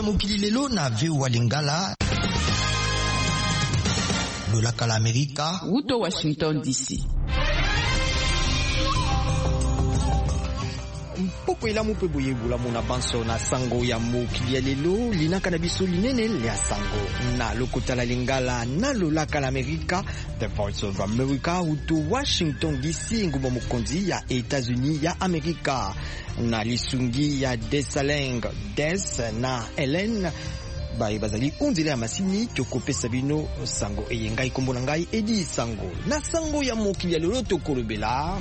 mokili lelo na VOA Lingala lolaka la Amerika Wuto Washington DC. Mpoko ila mupe boye bula muna banso na sango ya mokili ya lelo linaka na biso linene le sango na lokota la Lingala na lolaka la Amerika, The Voice of America, Wuto Washington DC, ngubo mokonzi ya Etats-Unis ya Amerika na lisungi ya Desaleng Des na Helen bayi bazali unzile ya masini tokopesa bino sango eyengai kombola ngai edi sango na sango ya mokili ya lelo tokolobela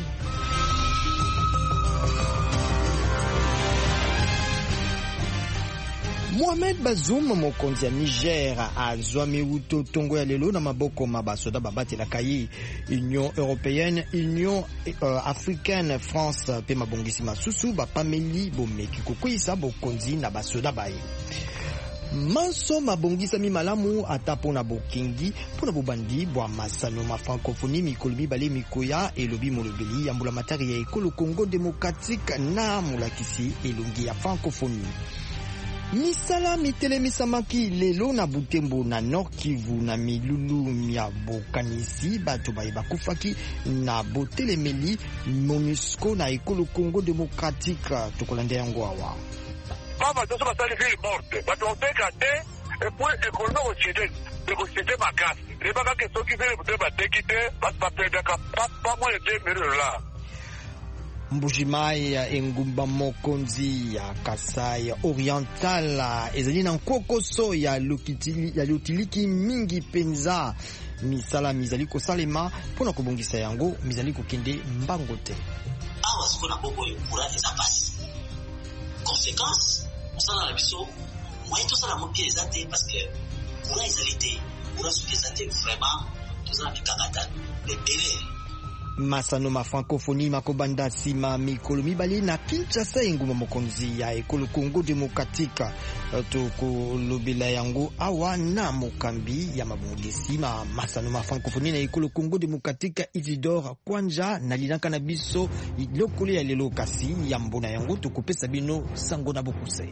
Mohamed Bazoum mokonzi ya Niger azwami uto tongo ya lelo na maboko mabasoda babatelaka ye Union Européenne, Union Africaine, France pe mabongisi masusu bapameli bomeki kokwisa bokonzi na basoda baye. Manso mabongisa mi malamu atapo na bokingi pona bobandi bwa masano ma francophonie mikolo mibale mikoya elobi molobeli ya mbula matari ya ekolo Congo démocratique na mulakisi elongi ya francophonie. Misala mitelemisamaki lelo na Butembo na Nord Kivu na milulu ya bokanisi bato baye bakufaki na botelemeli MONUSCO na ekolo Congo démocratique tokolande yango awa. Mama toso basali ville morte bato oteka te et puis ekono ochide de makasi le baka ke soki ville bote bateki te basi bapendaka pas moins de 2 millions là. Mbujimai ya engumba mokonzi ya Kasai Oriental ezali na nkokoso ya lutiliki mingi penza misala mizali kosalema pona kobongisa yango mizali kokende mbango te. Awa siko na boko yukura eza pasi. Conséquence, osala na biso moyen tosala mopi ezate parce que kura ezali te kura soki ezate vraiment tozala mikakata lebele. Masano ma francophonie makobanda sima mikolo mibale na Kinshasa enguma mokonzi ya ekolo Congo démocratique tokolobela yango awa na mokambi ya mabongisi ma masano ma francophonie na ekolo Congo démocratique Isidore Kwanja na linaka na biso lokolo ya lelo kasi ya mbona yango tokopesa bino sango na bokuse.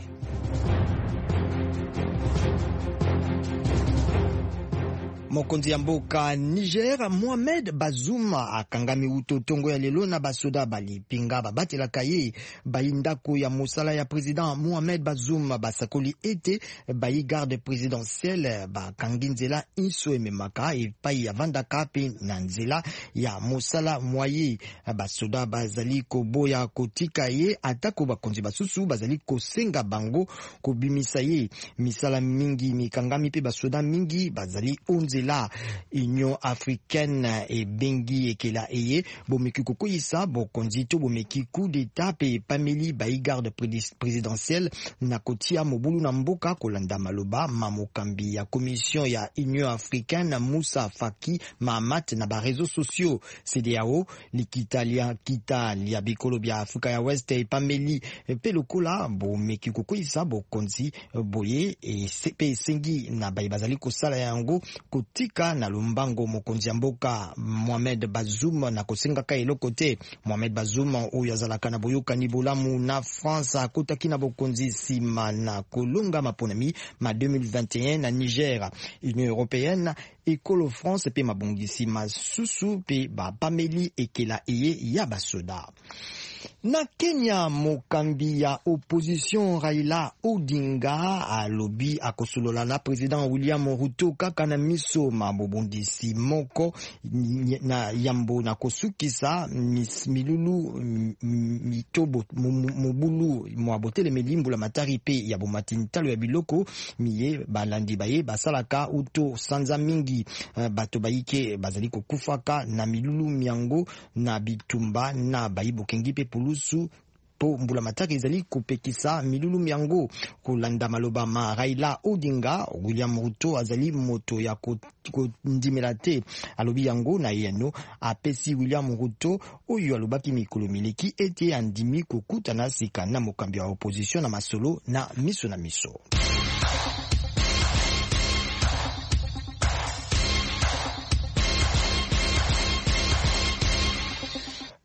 Mokonzi ya mboka Niger Mohamed Bazoum akangami uto tongo ya lelo na basoda bali pinga babatelaka ye bayindako ya mosala ya président Mohamed Bazoum basakoli ete bayi garde présidentielle bakangi nzela inso ememaka epai ya vandaka pe na nzela ya mosala mwaye basoda bazali koboya kotika ye atako bakonzi basusu bazali kosenga bango kobimisa ye misala mingi mikangami pe basoda mingi bazali onzela la Union Africaine et bengi ekela eye bomeki kokoyisa bokonzi to bomeki coup d'état pe pameli bayi garde présidentielle na kotia mobulu na mboka kolanda maloba mamokambi ya commission ya Union Africaine Moussa Faki Mahamat na ba réseaux sociaux CEDEAO likitalia kitalia bikolo bya Afrika ya West e pameli pe lokola bomeki kokoyisa bokonzi boye e pe sengi na bayi bazali kosala yango tika na lumbango mokonzi ya mboka Mohamed Bazoum na kosengaka eloko te. Mohamed Bazoum oyo azalaka na boyokani bolamu na France akotaki na bokonzi sima na kolonga maponami ma 2021 na Niger. Union Européenne ekolo France pe mabongisi masusu pe bapameli ekela eye ya basoda. Na Kenya mokambi ya opposition Raila Odinga alobi akosolola na president William Ruto kaka na miso mabobondisi moko na yambo na kosukisa milulu mitobo mobulu mwabotele melimbula matari pe ya bomatintalo ya biloko miye balandi baye basalaka uto sanza mingi bato bayike bazali kokufaka na milulu miango na bitumba na bayibo kengi pe pulusu po mbula mataki ezali kopekisa milulu miango kolanda maloba ma Raila Odinga. William Ruto azali moto ya kondimela te alobi yango na yeno apesi William Ruto oyo alobaki mikolo mileki ete andimi kokutana sika na mokambi wa opposition na masolo na miso na miso.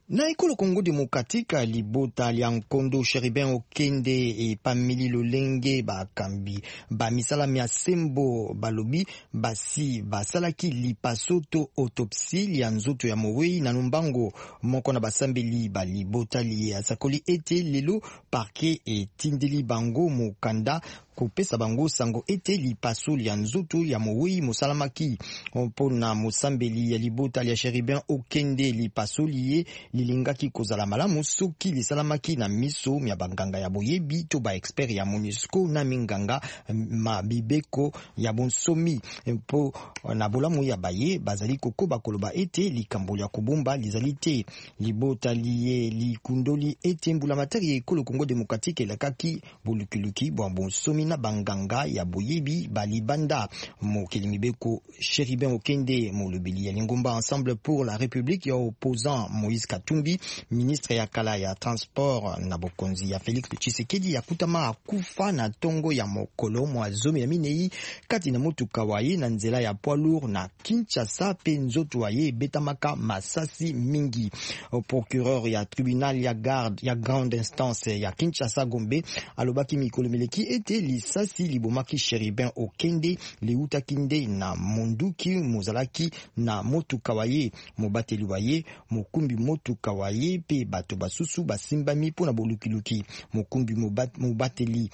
Na ekolo Congo Demokratika libota lia nkondo Cherubin Okende e Pamili Lolenge bakambi ba misala mia sembo balobi basi basalaki lipasoto autopsie lia nzoto ya mowei na numbango moko na basambeli balibota li asakoli ete lelo parquet e tindeli bango mokanda kopesa bango sango ete lipaso lia nzoto ya mowei mosalamaki mpona mosambeli ya libota lia Cherubin Okende lipaso liye lilingaki kozala malamu soki lisalamaki na miso mya banganga ya boyebi to ba expert ya MONUSCO na minganga mabibeko ya bonsomi mpo na bolamu ya baye bazali kokoba koloba ete likambo ya kobomba lizali te libota liye likundoli ete mbula materi ekolo Congo Demokratike lakaki bolukiluki bwa bonsomi na banganga ya boyebi balibanda mokeli mibeko Cherubin Okende molobeli ya lingomba Ensemble pour la République ya opposant Moïse Katumbi ministre ya kala ya transport na bokonzi ya Félix Tshisekedi ya kutama akufa na tongo ya mokolo mwa zomi ya minei kati na motuka waye na nzela ya poids lourd na Kinshasa pe nzoto waye betamaka masasi mingi. Procureur ya tribunal ya grande instance ya Kinshasa Gombe alobaki mikolo meleki ete lisasi libomaki Cherubin Okende liutakinde na monduki mozalaki na motuka waye mobateli waye mokumbi motuka waye pe bato basusu basimbami pona bolukiluki mokumbi mobateli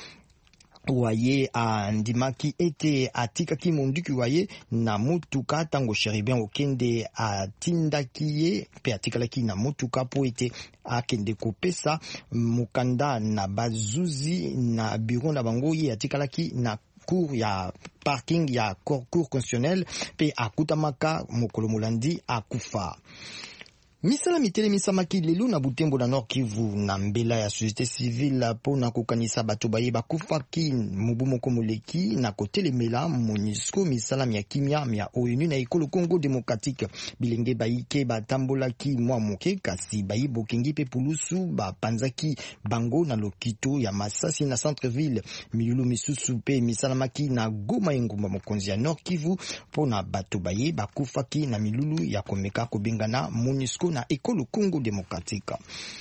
waye andimaki ete atikaki monduki waye na motuka tango Cherubin Okende atindaki ye pe atikalaki na motuka po ete akende kopesa mokanda na bazuzi na bureau na bango ye atikalaki na cour ya parking ya cour constitutionnel pe akutamaka mokolo molandi akufa. Misala mitele misamaki lelo na Butembo na Nord Kivu na mbela ya société civile pona kokanisa bato baye bakufaki mubu moko moleki na kotelemela MONUSCO misala mia kimia mia ONU na ekolo Congo Demokratike bilenge baike batambolaki mwa moke kasi bayi bokengi pe pulusu bapanzaki bango na lokito ya Masasi na centre-ville milulu misusu pe misala maki na Goma engumba mokonzi ya Nord Kivu pona bato baye bakufaki na milulu ya komeka kobengana MONUSCO na ekolo Congo Demokratika.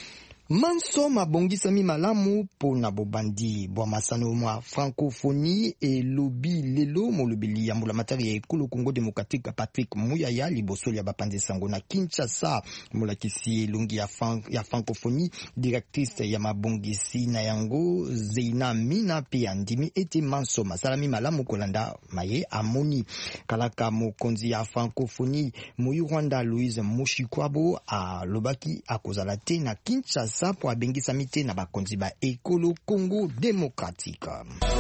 Manso mabongisami malamu pona bobandi bwa masano mwa francophonie e lobi lelo molobeli ya mbula matari ya ekolo Congo Demokratika Patrick Muyaya libosoli ya bapanzi sango na Kinshasa molakisi elongi ya francophonie directrice ya mabongisi na yango Zeina Mina pe andimi ete manso masalami malamu kolanda maye amoni kalaka mokonzi ya francophonie Moyi Rwanda Louise Mushikwabo a lobaki akozala te na Kinshasa po abengisa mite na bakonzi ba ekolo Congo Demokratika.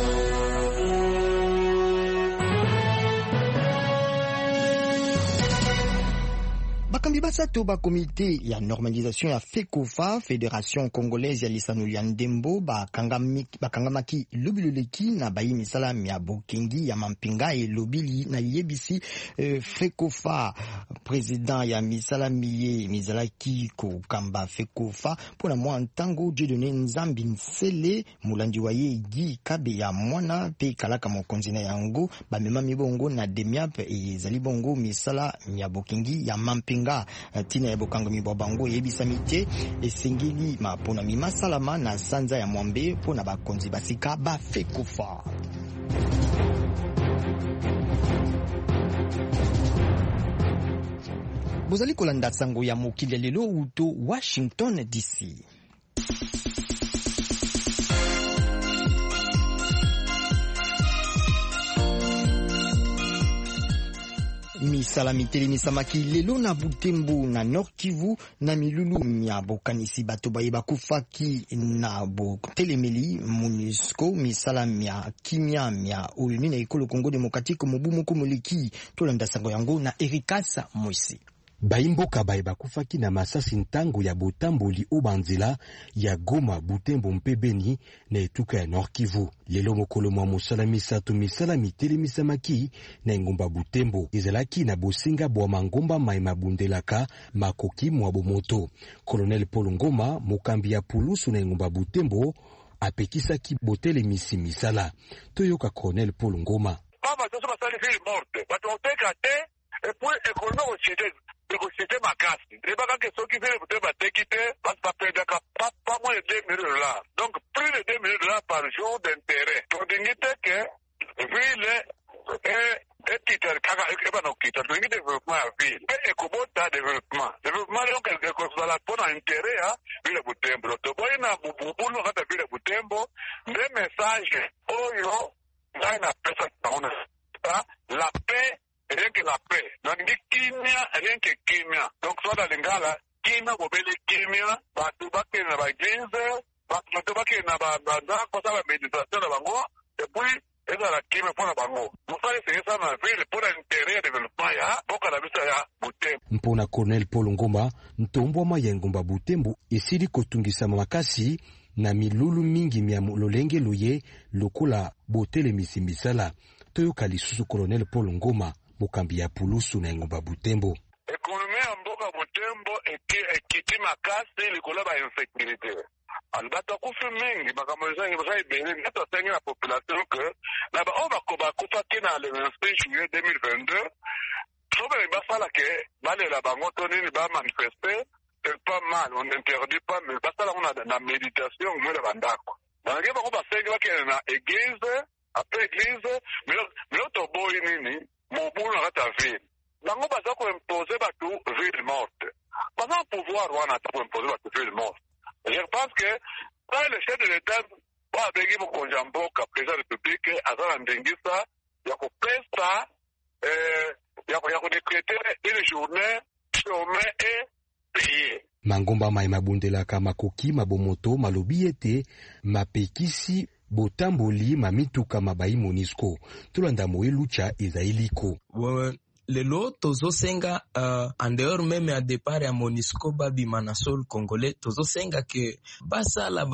Bakambi basato ba komite ya normalisation ya FECOFA Fédération Congolaise ya lisano ya ndembo bakangamaki lobiloleki na bayi misala ya bokengi ya mampinga e lobili na yebisi FECOFA président ya misala miye mizalaki ko kamba FECOFA pona mwa ntango Dieudonné Nzambi Nsele mulandi waye Guy Kabe ya mwana pe kalaka mokonzi na yango bamema mibongo na demiap e zali bongo misala ya bokengi ya mampinga tina ya bokanga mibwa bango yebisa mite esengeli mapona mimasalama na sanza ya mwambe pona bakonzi basika ba FECOFA. Bozali kolanda sango ya mokili lelo uto Washington DC. Misala mitele misamaki lelo na Butembo na Nord Kivu na milulu mya bokanisi bato baye bakufaki na botelemeli MONUSCO misala mya kimia mya ONU na ekolo Congo Demokratike mobu moko moleki tolanda sango yango na Erikasa Moisi. Baimboka baye bakufaki na masasi ntango ya botamboli obanzela ya Goma Butembo mpe Beni na etuka ya Nord Kivu. Lelo mokolo mwa mosala misato misala mitele misamaki na engomba Butembo ezalaki na bosinga bwa mangomba mai mabundelaka makoki mwa bomoto. Colonel Paul Ngoma mokambi ya pulusu na engomba Butembo apekisaki botele misi misala. Toyoka Colonel Paul Ngoma. Mama toso basali fili morte. Bato oteka te. Et puis, économie, ekosite makasi ebaka ke soki vile bute bateki te basi bapendaka pas moins de $2,000. Donc plus de $2,000 par jour d'intérêt. Tondingi te ke vile etitele kaka ebana okita tondingi développement ya ville mpe ekobota développement donc ekozala mpona intérêt ya vile Butembo. Toboyi na bubulu kata vile Butembo nde message oyo ngai napesa naona la paix, rien que la paix. Donc, kimia, rien que kimia. Donc, soit dans l'ingala, kimia, bobele kimia, batu bake na ba église, batu bake na ba kosa ba méditation na bango, et puis, eza la kimia pona bango. Musale c'est ça na ville pour l'intérêt de développement ya, boka la bisa ya Butembo. Mpona Colonel Paul Ngoma, ntombwama ya Ngomba Butembo esili kotungisama makasi na milulu mingi mia lolenge luye lokola botelemisi misala. Toyoka lisusu Colonel Paul Ngoma mokambi ya Pulusu na Ngomba Butembo. Ekonomi ya mboka Butembo ekiti makasi likolo ba insécurité. Albata kufi mingi makambo za ibele neta sengi na population que na ba on va kufa kina le 25 juillet 2022. Sobe basala ke bale la bango tonini ba manifester, c'est pas mal, on n'interdit pas mais basala on a na méditation mwele bandako. Bange ba ko ba sengi ba ke na église après église mais toboyi nini mobulu na kata ville bango baza koimpose batu ville morte baza pouvoir wana ta koimpose batu ville morte. Je pense que quand le chef de l'état abengi mokonzi ya mboka président république aza na ndengisa ya kopesa ya kodécréter une journée chômée et payée. Mangomba mai mabundelaka makoki mabomoto malobi ete mapekisi botamboli mamituka mabai Monisco tulanda moye lucha ezailiko lelo tozosenga en dehors même à départ ya Monisco babima na sol congolais tozosenga ke basala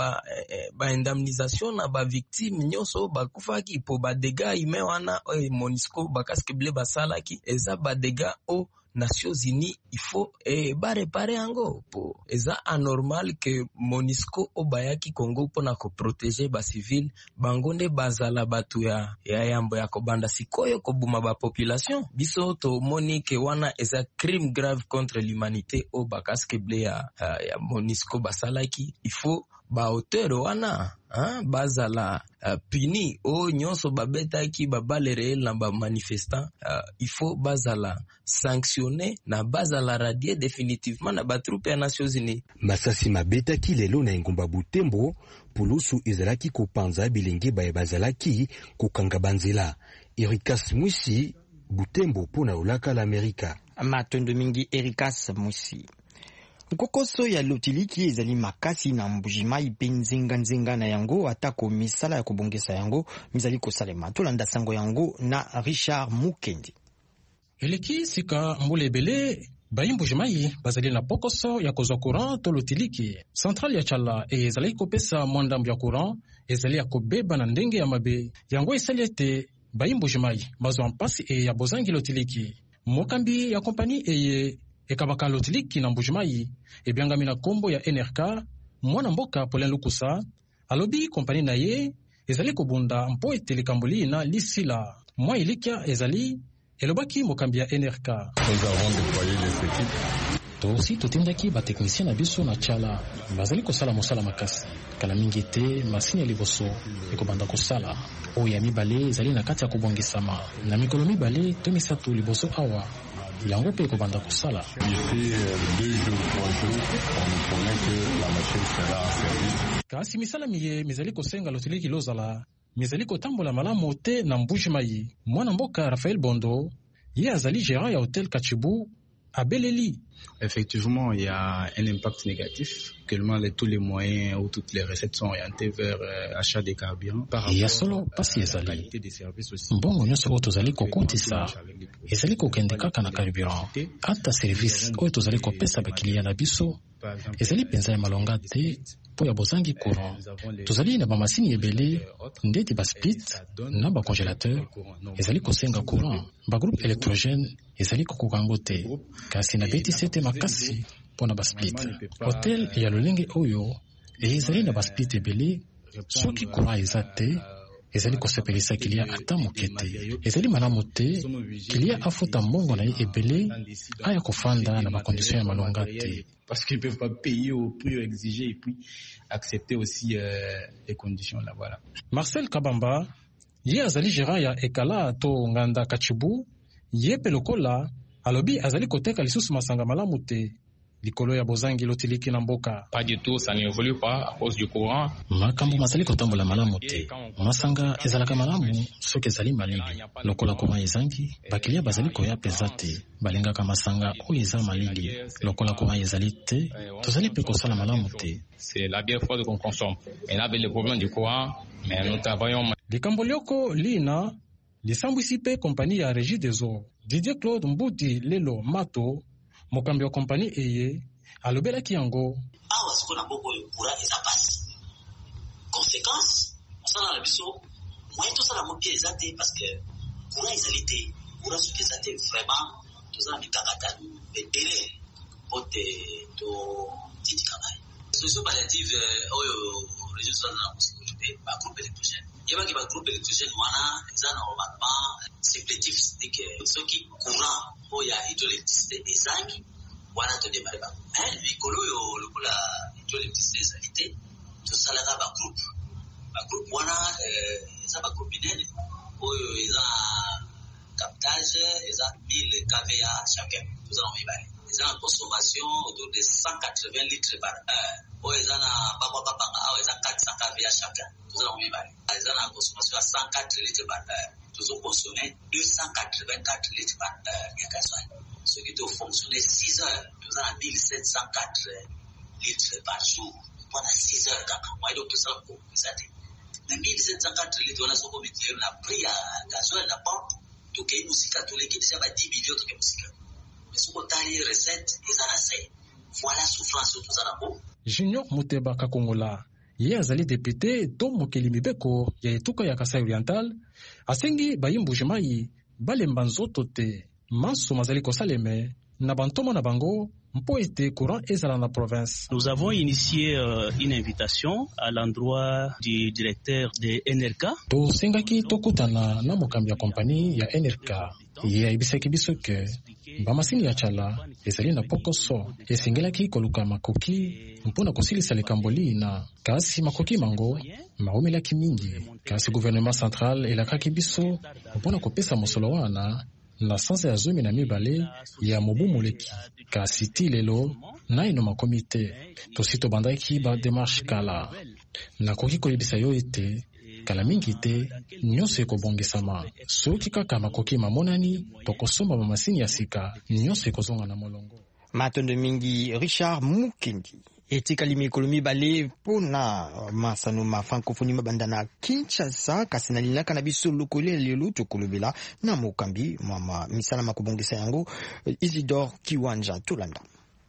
ba indemnisation na ba victime nyonso bakufaki po ba dégâts humains wana Monisco bakaske ble basalaki eza ba dégâts o Nations Unies il faut ba réparer yango po eza anormal que Monisco obayaki Congo pona ko protéger ba civil bango nde bazala batu ya yambo ya kobanda sikoyo kobuma ba population biso to monique wana eza crime grave contre l'humanité o bakaske ble ya Monisco basalaki il faut ba auteur wana bazala puni o nyonso babetaki babale réel na ba manifestant il faut bazala sanctionner na bazala radier définitivement na ba troupe ya Nations Unies. Masasi mabetaki lelo na Ngomba Butembo Pulusu ezalaki kopanza bilenge baye bazalaki kokanga banzela. Erikas Mwisi Butembo pona olaka la Amerika. Matondo mingi Erikas Mwisi. Nkokoso ya lotiliki ezali makasi na mbujimai pe nzenga na yango atako misala ya kobongesa yango mizali kosalema tolanda sango yango na Richard Mukendi. Eleki sika mbulebele bayimbujimai bazali na pokoso ya kozwa courant to lotiliki centrale ya Chala ezali kopesa mwandambu ya courant ezali ya kobeba na ndenge ya mabe yango esali ete bayimbujimai bazwa mpasi ya bozangi lotiliki mokambi ya kompani ekabaka lotiliki na mbujimai ebyangami na kombo ya NRK mwana mboka Paulin Lukusa alobi kompani na ye ezali kobunda mpo ete likambo lina lisila mwa ilikia ezali elobaki mokambi ya NRK. Tosi totindaki bateknisien na biso na Chala bazali kosala mosala makasi kala mingi te masini ya liboso ekobanda kosala oyo ya mibale ezali na kati ya kobongisama na mikolo mibale to misato liboso awa yango mpe ekobanda kosala. Kasi misala miye mizali kosenga lotiliki lozala mizali kotambola malamu te na mbujimai mwana mboka Raphaël Bondo ye azali gérant ya hôtel Kachibu à Beleli. Effectivement, il y a un impact négatif. Actuellement, tous les moyens ou toutes les recettes sont orientées vers achat des carburants. Il y a solo pasi ezali. Mbongo nyonso oyo tozali kokontisa ezali kokende kaka na carburant. Ata service oyo tozali kopesa bakilia na biso ezali penza ya malonga te po ya bozangi courant. Tozali na bamasini ebele ndeti basplit na bacongélateur ezali kosenga courant. Bagroupe électrogène ezali kokokango te kasi na beti sete makasi pona basplit. Hotel ya lolenge oyo ezali na basplit ebele soki courant eza te ezali kosepelisa kilia ata moke te. Ezali malamu te kilia afuta mbongo na ye ebele aya kofanda na bakondisyon ya malonga te. Parce qu'ils ne peuvent pas payer au prix exigé et puis accepter aussi les conditions là, voilà. Marcel Kabamba, ye azali gérant ya Ekala to Nganda Kachibu, ye pe lokola alobi azali koteka lisusu masanga malamu te. Likolo ya bozangi lotiliki na mboka. Pas du tout, ça n'évolue pas à cause du courant. Makambo mazali kotambola malamu te. Masanga ezalaka malamu soki ezali malili. Lokola courant ezangi, bakilia bazali koya peza te. Balingaka masanga oyo eza malili. Lokola courant ezali te, tozali pe kosala malamu te. C'est la bière forte qu'on consomme. Et là, avec le problème du courant, mais nous travaillons. Likambo lioko lina lisambwisi pe kompani ya Régie des Eaux. Didier Claude Mbuti Lelo Mato mokambi wa kompani eye alobelaki yango awa sikona boko kura eza pasi conséquence osala na biso moyen tosala mo bien eza te parce que kura ezali te kura soki eza te vraiment tozala mikakata ebele po te totitika mai solution palliative oyo région tozala na kosikolipe bagroupe électrogène yebaki bagroupe électrogène wana eza normalement supplétif c'est-à-dire que soki courant oya hydroélectricité ezangi wana todemare bango mais likolo oyo lokola hydroélectricité ezali te tosalaka bagroupe wana eza bagroupe minene oyo eza captage eza 1000 kVA chacun toza na mibale eza na consommation autour de 180 litres par heure oyo eza na bakwa kapanga awa eza 400 kVA chacun toza na mibale eza na consommation ya 104 litres par heure consommer 284 litres par heure ya gasoil. Ce qui doit fonctionner 6 heures, nous avons 1704 litres par jour. Pendant 6 heures, moi, donc, tout ça, pour ça. Mais 1704 litres, on a souvent mis la prix à gasoil, la pompe, tout qui est musique, tous les qui déjà 10 millions de musique. Mais ce qu'on a les recettes, ils en assez. Voilà souffrance, tout ça, là-bas. Junior Muteba Kakongola. Ye azali député to mokeli mibeko ya etuka ya Kasai Oriental asengi bayimbujimai balemba nzoto te manso mazali kosaleme na bantoma na bango mpo ete courant ezala na province. Nous avons initié une invitation à l'endroit du directeur de NRK. Tosengaki tokutana na mokambi ya kompani ya NRK. Ye ayebisaki biso ke bamasini ya chala ezali na pokoso esengelaki koluka makoki mpona kosilisa likambo lina kasi makoki mango maomelaki mingi kasi gouvernement central elakaki biso mpona kopesa mosolo wana na sanza ya 12 ya mobu moleki kasi ti lelo naino makomi te tosi tobandaki ba démarche kala nakoki koyebisa yo ete kala mingi te nyonso ekobongisama soki kaka makoki mamonani tokosomba bamasini ya sika nyonso ekozonga na molongo. Matondo mingi Richard Mukendi etikali mikolo mibale mpona masano ma francophonie mabanda na Kinshasa kasi nalinaka na biso lokolo lelo tokolobela na mokambi mama misala makobongisa yango Isidore Kiwanja tolanda.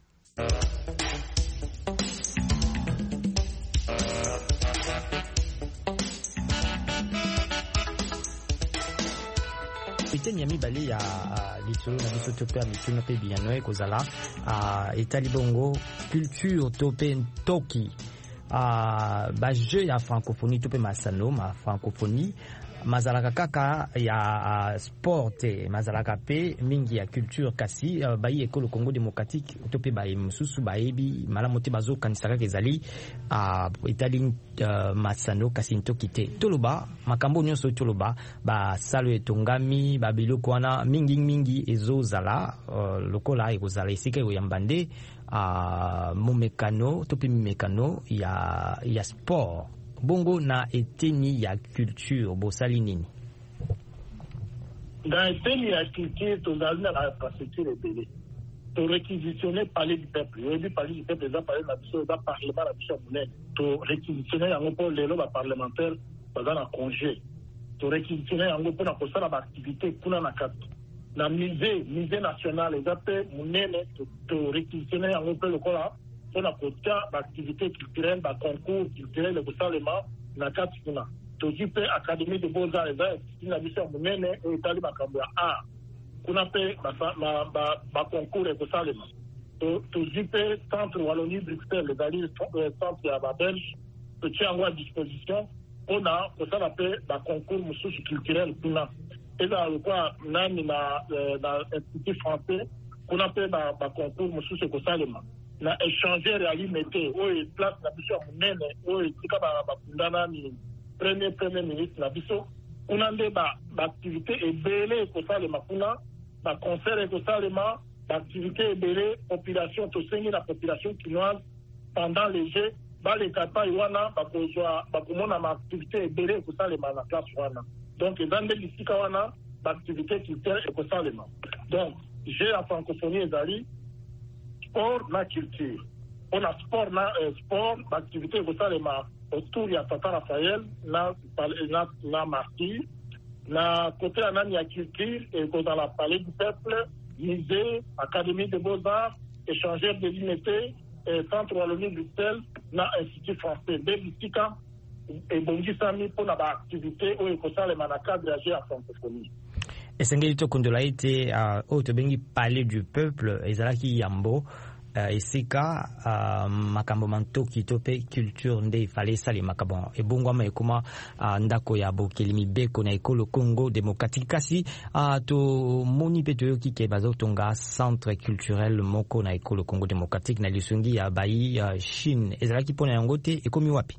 Iteni ya mibale ya lisolo na biso to pe mituna pe biano ekozala etali bongo culture to pe ntoki ba jeu ya francophonie to pe masano ma francophonie mazalaka kaka ya sport mazalaka pe mingi ya culture kasi bayi ekolo Congo démocratique to pe bayi mususu bayebi malamu te bazokanisaka ezali etali masano kasi ntoki te toloba makambo nyonso toloba ba salo etongami ba biloko wana mingi ezozala lokola ekozala esika oyambande momekano to pe mimekano ya sport bongo na eteni ya culture bosali nini? Dans eteni ya culture tozali na infrastructure ebele to réquisitionner parler du peuple yebi parler du peuple eza parler na biso eza parlement na biso monene to réquisitionner yango mpo lelo baparlementaire baza na congé to réquisitionner yango mpona kosala baactivité kuna na kati na musée national eza mpe monene to réquisitionner yango mpe lokola mpona kotia baactivité culturelle baconcours culturel ekosalema na kati kuna tozwi mpe académie de beaux-arts eza institut na biso ya monene oyo etali makambo ya art kuna mpe baconcours ekosalema tozwi mpe centre Wallonie Bruxelles ezali centre ya babelge totia yango à disposition on a ça l'appelle la concours culturel kuna et là quoi nani na institut français qu'on appelle la concours mususu kosalema na échanger réalité oyo place na biso munene oyo tika ba kundana ni premier ministre na biso kuna nde ba activité ebele kosalema kuna ba concert kosalema ba activité ebele population to sengi la population chinoise pendant les Jeux les kata iwana bakozwa bakomona ma activité ebele kosalema na place wana donc dans des lisika wana ba activité culturelle kosalema donc j'ai la francophonie ezali sport na culture on a sport na sport activité kosalema autour ya Tata Raphaël na martyr na côté anani ya culture et dans la palais du peuple musée académie des beaux-arts échangeur de l'unité centre Wallonie Bruxelles na institut français de Bistika et bongisami pour na ba activité oyo kosalema na cadre ya francophonie. Esengeli to kondola ite oyo bengi palais du peuple ezalaki yambo esika makambo mantoki to pe culture nde fallait sali makambo ebongwama ekoma ndako ya bokeli mibeko na ekolo Congo démocratique kasi to moni pe toyoki ke bazotonga centre culturel moko na ekolo Congo démocratique na lisungi ya bayi Chine ezalaki pona yango te ekomi wapi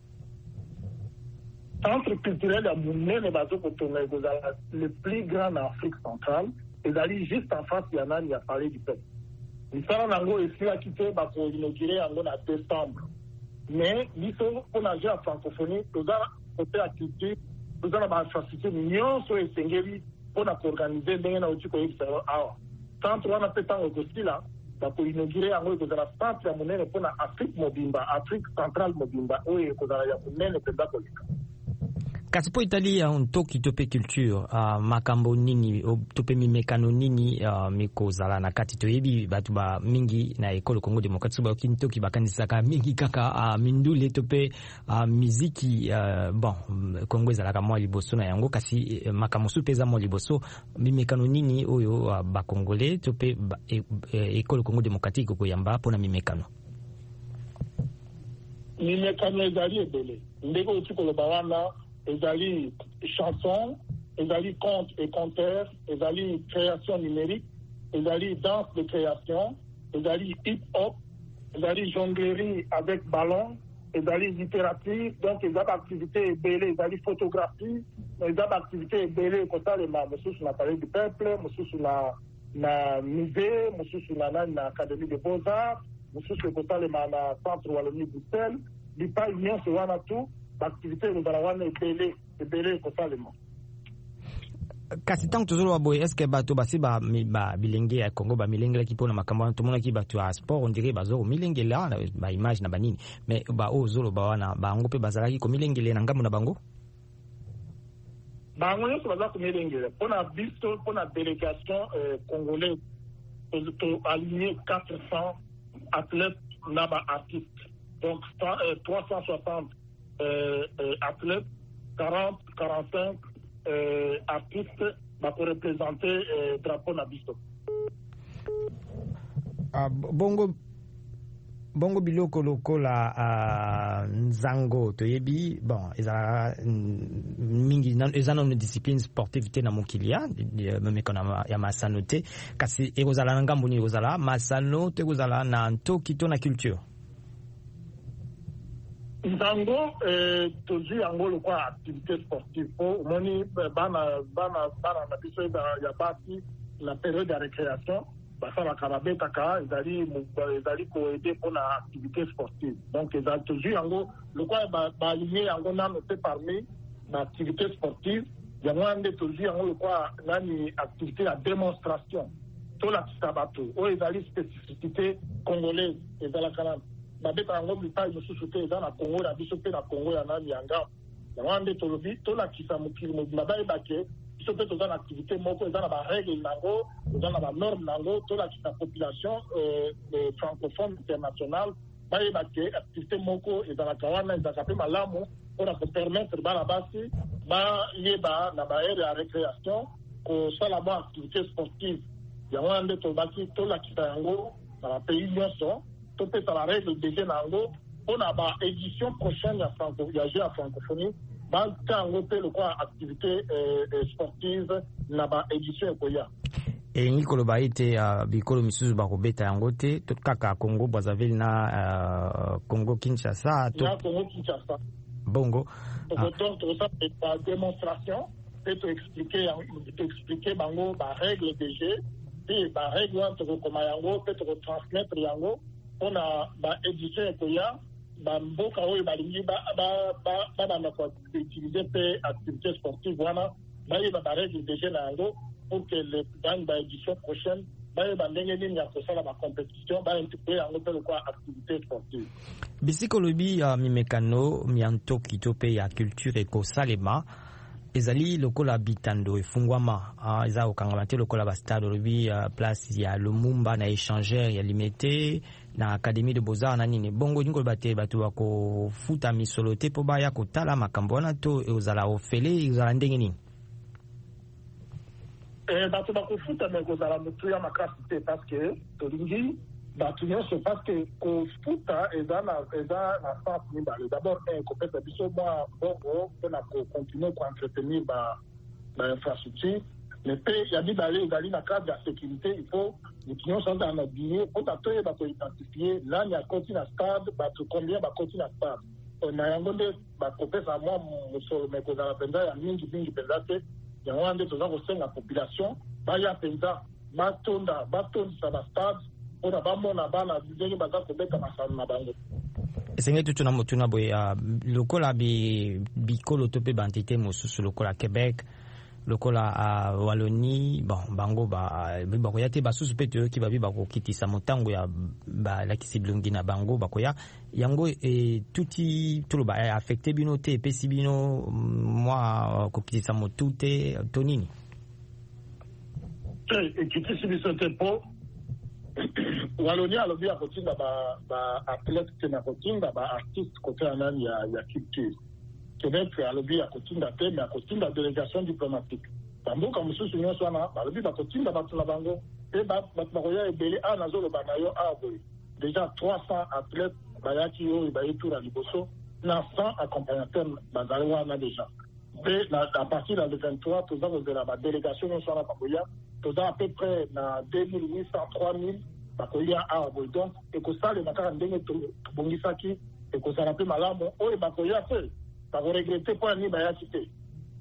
centre culturel ya munene bazokotonga ekozala le plus grand en Afrique centrale ezali juste en face ya nani ya palais du peuple. Misala nango esilaki te bakoinaugurer yango na décembre mais biso mpona jeu ya francophonie toza kote ya culture toza na bafacilité nyonso esengeli mpona koorganize ndenge nauti koyebisa awa centre wana mpe ntango ekosila bakoinaugurer yango ekozala centre ya monene mpona Afrique mobimba Afrique centrale mobimba oyo ekozala ya monene mpenza koleka kasi po itali ya ntoki tope culture makambo nini tope mimekano nini mikozala na kati toyebi batu ba mingi na ekolo Congo démocratique ba kintoki bakanisaka mingi kaka mindule tope muziki bon Congo ezalaka mwa liboso na yango kasi makambo supeza mwa liboso mimekano nini oyo ba congolais tope ekolo Congo démocratique koyamba pona mimekano ezali ebele ndeko utikoloba wana ezali chanson, ezali conte et conteur, ezali création numérique, ezali danse de création, ezali hip-hop, ezali jonglerie avec ballon, ezali littérature, donc ezali activité ebele, ezali photographie, ezali activité ebele kosalema mosusu na palais du peuple, mosusu na musée, mosusu na académie des beaux-arts, mosusu kosalema na centre Wallonie Bruxelles, bipai nyonso wana tu activité ezala wana ebele kosalema. Kasi tango tozolo waboye est-ce que bato basi ba bilenge ya Congo ba milengela ki pona makambo tomona ki bato ya sport on dirait bazoro milengela ba image na banini mais ba ozolo ba wana bango pe bazalaki ko milengele na ngambo na bango bango nyonso baza ko milengela pona biso pona délégation congolaise to aligné 400 athlètes na ba artistes donc 360 athlètes 40-45 artistes pour représenter drapeau na biso. Bongo biloko lokola nzango toyebi bon ezala mingi ezana une discipline sportive te na mokilia même kona ya masano te kasi ekozala na ngambo ni ekozala masano te ekozala na ntoki to na culture nzango tozwi yango lokwa activité sportive po moni bana na biso ya basi la période ya récréation basalaka babetaka ezali koede mpona activité sportive donc ezali tozwi yango lokwa baaligné yango nano te parmi baactivité sportive yango wana nde tozwi yango lokwa nani activité ya démonstration tolakisa bato oyo ezali spécificité congolaise ezalaka nano babeta yango bipai mosusu te eza na Congo na biso mpe na Congo ya nani ya ngambo yango wana nde tolobi tolakisa mokili mobimba bayebake biso mpe toza na activité moko eza na barègle nango eza na banorme nango tolakisa population francophone internationale bayebake activité moko ezalaka wana ezalaka mpe malamu mpona kopermettre bana basi bayeba na baere ya récréation kosala mwa activité sportive yango wana nde tolakisa yango na bapays nyonso topesa la règle déjà nango on a ba édition prochaine ya jeu à francophonie ba tango pe le quoi activité sportive na ba édition ekoya ngikolo ba ite bikolo misusu ba kobeta yango te to kaka Congo Brazzaville na Congo Kinshasa to Congo Kinshasa bongo donc ça c'est la démonstration peut expliquer bango ba règle de jeu et ba règle to comment yango peut transmettre yango on a ba édition ekoya ba mboka oyo balingi ba na ko utiliser pe activité sportive wana ba ba règle de jeu na yango pour que dans l'édition prochaine, il y a la compétition, il y a activité sportive. Bisiko lobi mimekano mianto kitope ya culture eko salema ezali lokola bitando efungwama eza okangamate lokola ba stade lobi place ya Lumumba na échangeur ya limité na académie de beaux-arts na nini bongo nyingo bate batu bako futa misolo te po baya kotala makambo wana to ezala ofele ezala ndenge nini bato bakofuta me kozala motu ya makasi te parce que tolingi bato nyonso parce que kofuta eza na sens mibale d'abord kopesa biso mwa bongo mpona kocontinue koentretenir bainfrastructure mais mpe ya mibale ezali na cadre ya sécurité il faut motu nyonso azala na billet mpona toyeba koidentifie nani akoti na stade bato combien bakoti na stade na yango nde bakopesa mwa mosolo me kozala mpenza ya mingi mpenza te yango wana nde toza kosenga population baya mpenza batondisa bastade mpona bamona bana ndenge baza kobeta masano na bango esenge tutu na motuna boye lokola bikolo to mpe baentité mosusu lokola Québec lokola Wallonie bon bango bakoya te basusu mpe toyoki babi bakokitisa motango ya balakisi bilongi na bango bakoya yango tuti toloba affecté bino te epesi bino mwa kokitisa motu te to nini ekitisi biso te mpo Wallonie alobi akotinda baathlète te na kotinda baartiste kote ya nani ya culture Québec alobi akotinda te mais akotinda délégation diplomatique bamboka mosusu nyonso wana balobi bakotinda bato na bango mpe bato bakoya ebele nazoloba na yo boye déjà 300 athlètes bayaki oyo baye tour ya liboso na 100 accompagnateurs bazali wana déjà mpe à partir ya le 23 toza kozela badélégation nyonso wana bakoya toza à peu près na 2800 3000 bakoya boye donc ekosalema kaka ndenge tobongisaki ekozala mpe malamu oyo bakoya te bakoregrete mpo ani bayaki te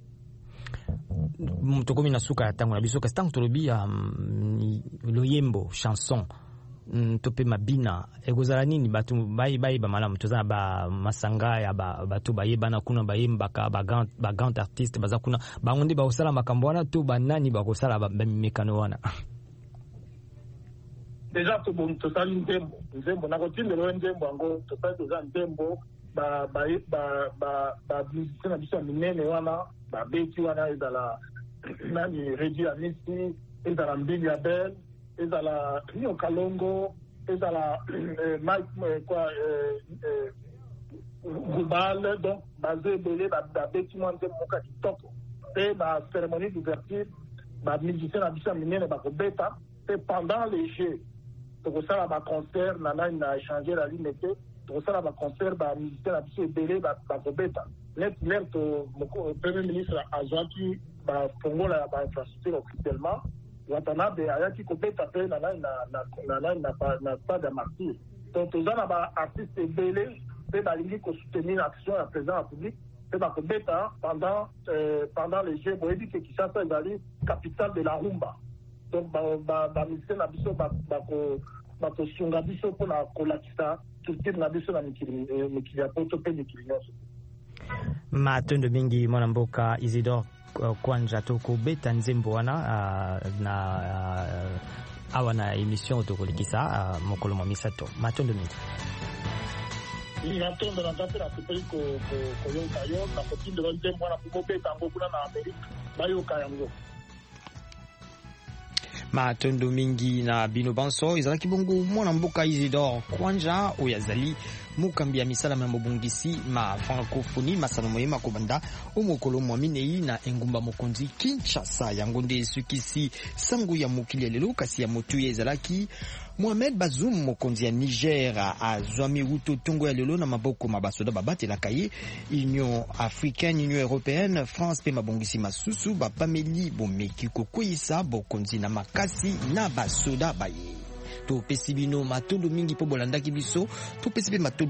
tokomi na suka ya ntango na biso kasi ntango tolobi loyembo chanson to mpe mabina ekozala nini bato bayeba malamu toza na bamasanga ya bato bayebana kuna bayembaka bagrand artiste baza kuna bango nde bakosala makambo wana to banani bakosala bamimekano wana deja tosali nzembo nakotindela oyo nzembo yango tosali toza nzembo bamusicien na biso ya minene wana babeti wana ezala nani Redi Amisi ezala Mbili ya Bel ezala Rio Kalongo ezala Mike Gubal donc bazo ebele babeti mwa nzembo moka kitoko mpe bacérémonie d'ouverture bamusicien na biso ya minene bakobeta mpe pendant les jeux tokosala baconcert na nani na échanger la ligne te tokosala baconcert bamusicien na biso ebele bakobeta net premier ministre azwaki bafongola ya bainfrastructure officiellement watanabe ayaki kobeta mpe na stade ya martyr donc toza na baartiste ebele mpe balingi kosoutenir action ya président ya publique mpe bakobeta pendant les jeux boyebi ke Kinshasa ezali capitale de la rumba donc bamusicien na biso bakosunga biso mpona kolakisa culture na biso na mikili ya poto mpe mikili nyonso matondo mingi mwana mboka Isidore Kwanja tokobeta nzembo wana na awa na émission tokolekisa mokolo mwa misato matondo mingi natondo na nzambe nasepeli koyoka yo nakotindela nzembo wana kobobeta yango kuna na Amerika bayoka yango matondo mingi na bino banso ezalaki bongo mwana mboka Isidore Kwanja oyo azali mukambi ya misala ya mobungisi ma francophonie masano moyema kobanda omokolo mwaminei na engumba mokonzi Kinshasa. Yango nde esukisi sango ya mokili lelo kasi ya motu ezalaki Mohamed Bazoum mokonzi ya Niger azwami uto tongo ya lelo na maboko mabasoda babatelaka ye. Union africaine, Union européenne, France pe mabongisi masusu bapameli bomeki kokwisa bokonzi na makasi na basoda baye. To pesibino matondo mingi po bolandaki biso to pesibe matondo